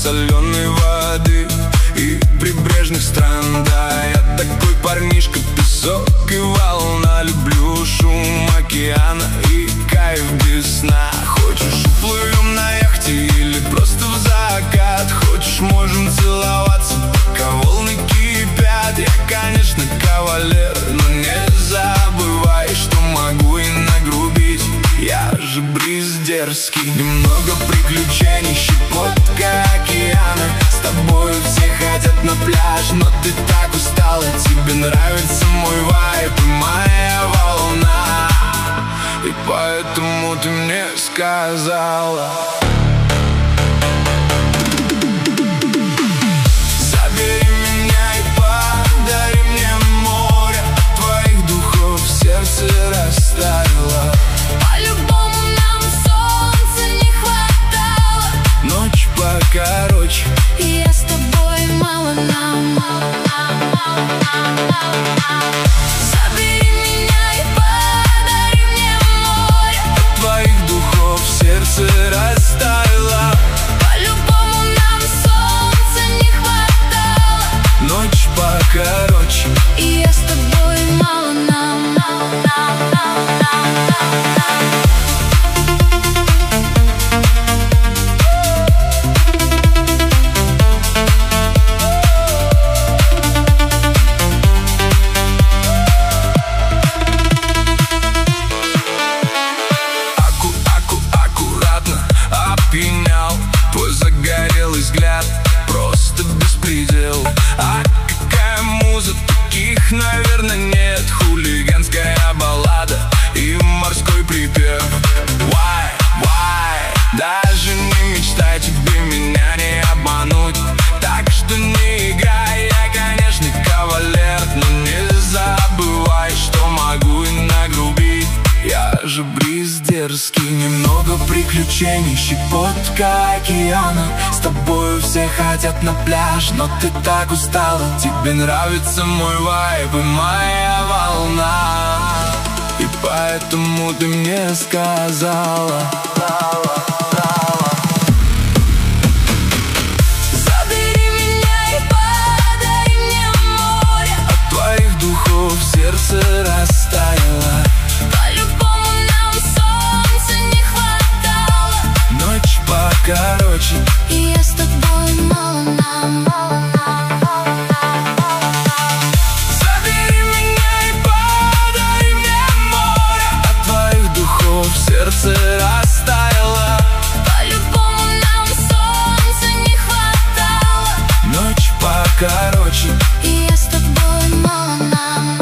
соленой воды и прибрежных стран. Да, я такой парнишка, песок и волна. Люблю шум океана и кайф без сна. Хочешь, уплывем на яхте или просто в закат? Хочешь, можем целоваться, пока волны кипят. Я, конечно, кавалер, но не забывай, что могу и нагрубить. Я же бриз дерзкий. Немного приключений, щепотка океана. С тобой все хотят на пляж, но ты так устала. Тебе нравится мой вайб и моя волна, и поэтому ты мне сказала: забери меня и подари мне море. От твоих духов сердце растаяло. По-любому нам солнца не хватало. Ночь покороче, И я с тобой, мало нам. Забери меня и подари мне море. от твоих духов сердце растаяло. По-любому нам солнца не хватало. Ночь покороче, И я с тобой, мало нам. аккуратно опьянял твой загорелый взгляд, просто беспредел. А какая муза, таких, наверное, нет. Хулиганская баллада и морской припев. Why? Даже не мечтай, тебе меня не обмануть. Так что не играй, я, конечно, кавалер, но не забывай, что могу и нагрубить. Я же бриз дерзкий. Немного приключений, щепотка океана. С тобою все хотят на пляж, но ты так устала. Тебе нравится мой вайб и моя волна, и поэтому ты мне сказала: Забери меня и подари мне море. от твоих духов сердце растаяло. По-любому нам солнца не хватало. Ночь покороче, И я с тобой, мало нам. забери меня и подари мне море. От твоих духов сердце растаяло. По-любому нам солнца не хватало. Ночь покороче, И я с тобой, мало нам.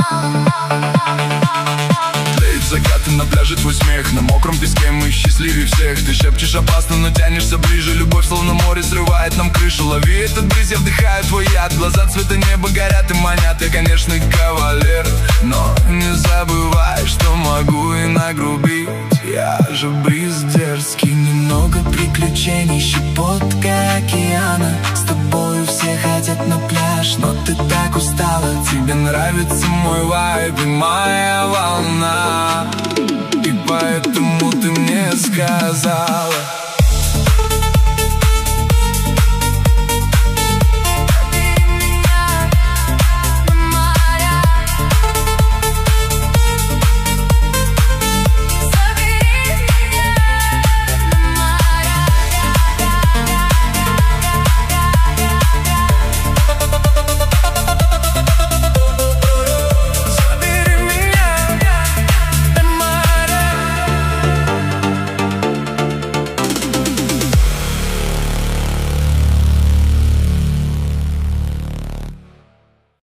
тлеют закаты на пляже, твой смех. На мокром песке мы счастливее всех. Ты шепчешь опасно, но тянешься ближе. Любовь словно море срывает нам крышу. Лови этот бриз, я вдыхаю твой яд. Глаза цвета неба горят и манят. Я, конечно, кавалер, но не забывай, что могу и нагрубить. Я же бриз дерзкий. Немного приключений, щепотка океана. С тобою все хотят на пляж, но ты так устала. Тебе нравится мой вайб и моя волна, и поэтому ты мне сказал: